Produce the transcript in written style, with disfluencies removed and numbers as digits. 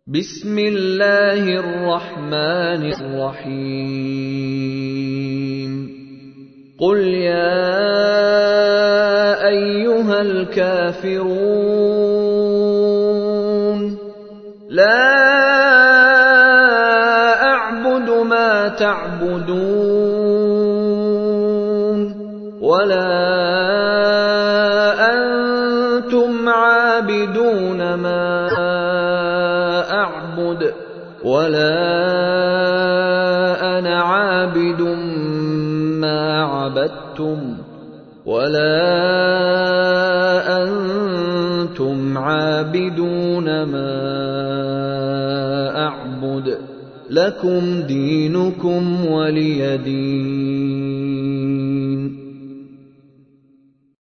بسم الله الرحمن الرحيم قل يا أيها الكافرون لا أعبد ما تعبدون ولا أنتم عابدون ما أعبد ولا أنا عابد ما عبدتم ولا أنتم عابدون ما أعبد لكم دينكم ولي دين.